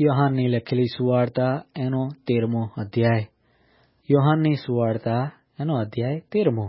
યોહાનની લખેલી સુવાર્તા એનો 13મો અધ્યાય. યોહાનની સુવાર્તા એનો અધ્યાય 13મો.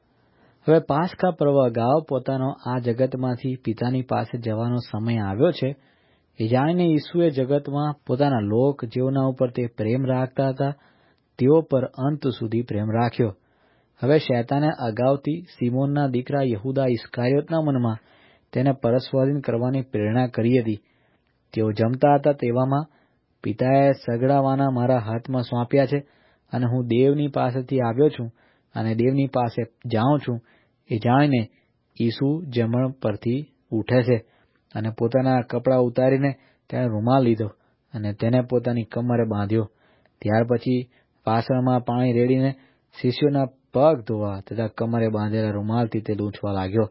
હવે પાસકા પર્વ અગાઉ પોતાનો આ જગતમાંથી પિતાની પાસે જવાનો સમય આવ્યો છે એ જાણીને ઈસુએ જગતમાં પોતાના લોક જેઓના ઉપર તે પ્રેમ રાખતા હતા તેઓ પર અંત સુધી પ્રેમ રાખ્યો. હવે શૈતાને અગાઉથી સિમોનના દીકરા યહુદા ઇસ્કારિયોતના મનમાં તેને પરસ્વાધીન કરવાની પ્રેરણા કરી હતી. તેઓ જમતા હતા તેવામાં, પિતાએ સગડાવાના મારા હાથમાં સોંપ્યા છે અને હું દેવની પાસેથી આવ્યો છું અને દેવની પાસે જાઉં છું એ જાણીને ઈસુ જમણ પરથી ઉઠે છે અને પોતાના કપડાં ઉતારીને તેણે રૂમાલ લીધો અને તેને પોતાની કમરે બાંધ્યો. ત્યાર પછી વાસણમાં પાણી રેડીને શિષ્યોના પગ ધોવા તથા કમરે બાંધેલા રૂમાલથી તે લૂંછવા લાગ્યો.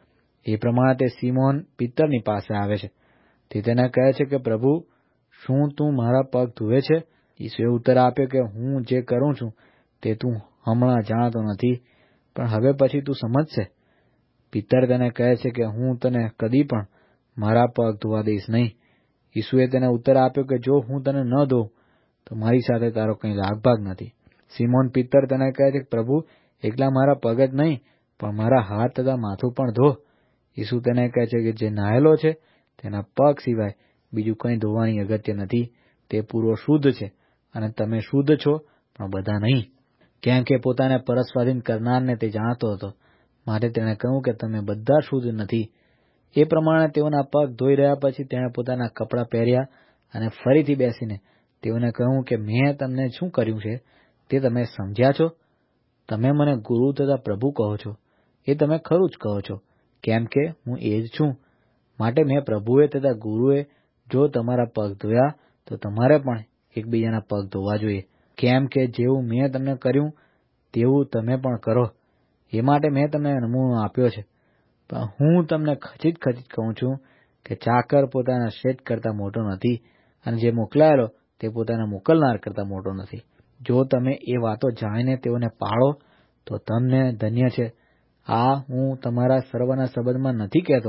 એ પ્રમાણે તે સિમોન પિત્તરની પાસે આવે છે. તે તેને કહે છે કે, પ્રભુ, શું તું મારા પગ ધુએ છે? ઈસુએ ઉત્તર આપ્યો કે, હું જે કરું છું તે તું હમણાં જાણતો નથી, પણ હવે પછી તું સમજશે. પિત્તર તેને કહે છે કે, હું તને કદી પણ મારા પગ ધોવા દઈશ નહીં. ઈસુએ તેને ઉત્તર આપ્યો કે, જો હું તને ન ધોઉં તો મારી સાથે તારો કંઈ લાગભાગ નથી. સિમોન પિત્તર તેને કહે છે કે, પ્રભુ, એકલા મારા પગ જ નહીં પણ મારા હાથ તથા માથું પણ ધો. ઈસુ તેને કહે છે કે, જે નહાયેલો છે તેના પગ સિવાય બીજું કંઈ ધોવાની અગત્ય નથી. તે પૂરો શુદ્ધ છે અને તમે શુદ્ધ છો, પણ બધા નહીં. કેમ કે પોતાને પરસ્વાધીન કરનારને તે જાણતો હતો, માટે તેણે કહ્યું કે તમે બધા શુદ્ધ નથી. એ પ્રમાણે તેઓના પગ ધોઈ રહ્યા પછી તેણે પોતાના કપડાં પહેર્યા અને ફરીથી બેસીને તેઓને કહ્યું કે, મેં તમને શું કર્યું છે તે તમે સમજ્યા છો? તમે મને ગુરુ તથા પ્રભુ કહો છો, એ તમે ખરું જ કહો છો, કેમ કે હું એ જ છું. માટે મેં પ્રભુએ તથા ગુરુએ જો તમારા પગ ધોયા તો તમારે પણ એકબીજાના પગ ધોવા જોઈએ. કેમ કે જેવું મેં તમને કર્યું તેવું તમે પણ કરો. એ માટે મેં તમને નમૂનો આપ્યો છે. પણ હું તમને ખચીત કહું છું કે ચાકર પોતાના શેઠ કરતાં મોટો નથી અને જે મોકલાયેલો તે પોતાના મોકલનાર કરતાં મોટો નથી. જો તમે એ વાતો જાણીને તેઓને પાળો તો તમને ધન્ય છે. આ હું તમારા સર્વના સંબંધમાં નથી કહેતો.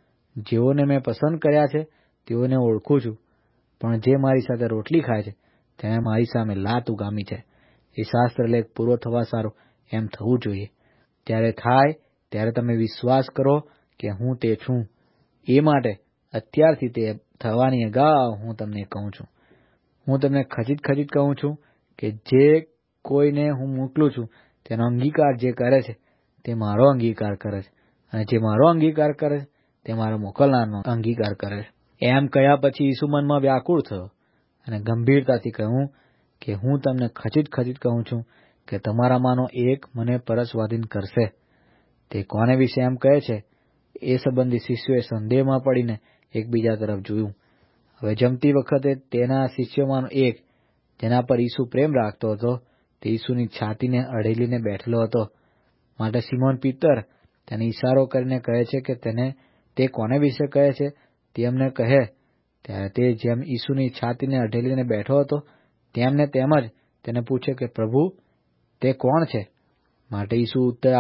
જેઓને મેં પસંદ કર્યા છે તેઓને ઓળખું છું, પણ જે મારી સાથે રોટલી ખાય છે તેણે મારી સામે લાત ઉગામી છે. એ શાસ્ત્રલેખ પૂરો થવા સારું એમ થવું જોઈએ. ત્યારે થાય ત્યારે તમે વિશ્વાસ કરો કે હું તે છું. એ માટે અત્યારથી તે થવાની અગાઉ હું તમને કહું છું. હું તમને ખચીત કહું છું કે જે કોઈને હું મોકલું છું તેનો અંગીકાર જે કરે છે તે મારો અંગીકાર કરે છે, અને જે મારો અંગીકાર કરે છે તે મારા મોકલનારનો અંગીકાર કરે છે. એમ કહ્યા પછી ઈસુ મનમાં વ્યાકુળ થયો અને ગંભીરતાથી કહ્યું કે હું તમને ખચીત કહું છું કે તમારામાંનો એક મને પરસ્વાધીન કરશે. તે કોને વિશે એમ કહે છે એ સંબંધી શિષ્યોએ સંદેહમાં પડીને એકબીજા તરફ જોયું. હવે જમતી વખતે તેના શિષ્યોમાંનો એક, જેના પર ઈસુ પ્રેમ રાખતો હતો, તે ઈસુની છાતીને અડેલીને બેઠેલો હતો. માટે સિમોન પિત્તર તેને ઈશારો કરીને કહે છે કે તે કોને વિશે કહે છે તે અમને કહે. ત્યારે તે જેમ ઈસુની છાતીને અઢેલીને બેઠો હતો તેમને તેમ જ તેને પૂછે કે, પ્રભુ, તે કોણ છે? માટે ઈસુ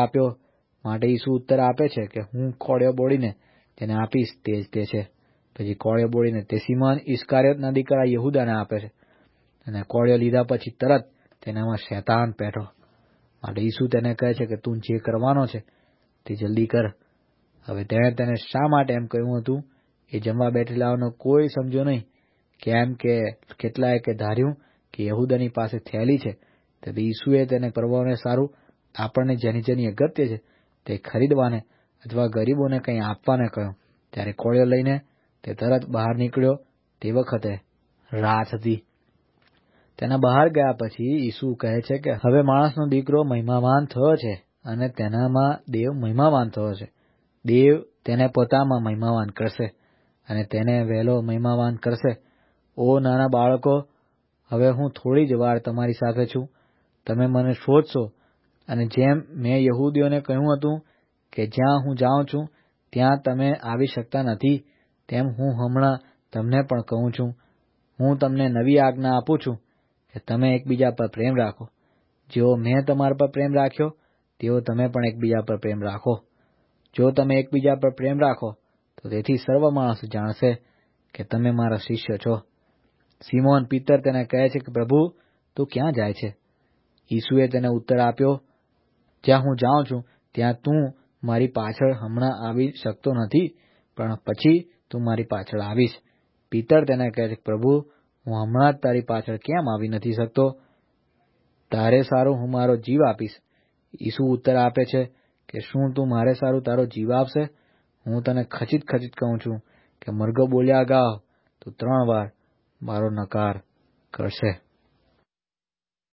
ઉત્તર આપે છે કે હું કોળિયો બોળીને તેને આપીશ તે જ તે છે. પછી કોળિયો બોળીને તે સિમોન ઇસ્કારિયોતના દીકરા યહુદાને આપે છે. અને કોળિયો લીધા પછી તરત તેનામાં શૈતાન પેઠો. માટે ઈસુ તેને કહે છે કે તું જે કરવાનો છે તે જલ્દી કર. હવે તેણે તેને શા માટે એમ કહ્યું હતું એ જમવા બેઠેલાઓનો કોઈ સમજ્યો નહીં. કેમ કે કેટલાયે ધાર્યું કે યહુદાની પાસે થેલી છે, તેથી ઈસુએ તેને પરવાને સારું આપણને જેની અગત્ય છે તે ખરીદવાને અથવા ગરીબોને કંઈ આપવાને કહ્યું. ત્યારે કોળિયો લઈને તે તરત બહાર નીકળ્યો. તે વખતે રાત હતી. તેના બહાર ગયા પછી ઈસુ કહે છે કે હવે માણસનો દીકરો મહિમાવાન થયો છે અને તેનામાં દેવ મહિમાવાન થયો છે. દેવ તેને પોતામાં મહિમાવાન કરશે અને તેને વહેલો મહિમાવાન કરશે. ઓ નાના બાળકો, હવે હું થોડી જ વાર તમારી સાથે છું. તમે મને શોધશો, અને જેમ મેં યહૂદીઓને કહ્યું હતું કે જ્યાં હું જાઉં છું ત્યાં તમે આવી શકતા નથી, તેમ હું હમણાં તમને પણ કહું છું. હું તમને નવી આજ્ઞા આપું છું કે તમે એકબીજા પર પ્રેમ રાખો. જેવો મેં તમારા પર પ્રેમ રાખ્યો તેવો તમે પણ એકબીજા પર પ્રેમ રાખો. જો તમે એકબીજા પર પ્રેમ રાખો તો તેથી સર્વ માણસો જાણશે કે તમે મારા શિષ્ય છો. સિમોન પિત્તર તેને કહે છે કે પ્રભુ, તું ક્યાં જાય છે? ઈસુએ તેને ઉત્તર આપ્યો, જ્યાં હું જાઉં છું ત્યાં તું મારી પાછળ હમણાં આવી શકતો નથી, પણ પછી તું મારી પાછળ આવીશ. પિત્તર તેને કહે છે, પ્રભુ, હું હમણાં જ તારી પાછળ કેમ આવી નથી શકતો? તારે સારું હું મારો જીવ આપીશ. ઈસુ ઉત્તર આપે છે કે શું તું મારે સારું તારો જીવ આપશે? હું તને ખચિત કહું છું કે મરઘો બોલ્યા અગાઉ તું 3 વાર મારો નકાર કરશે.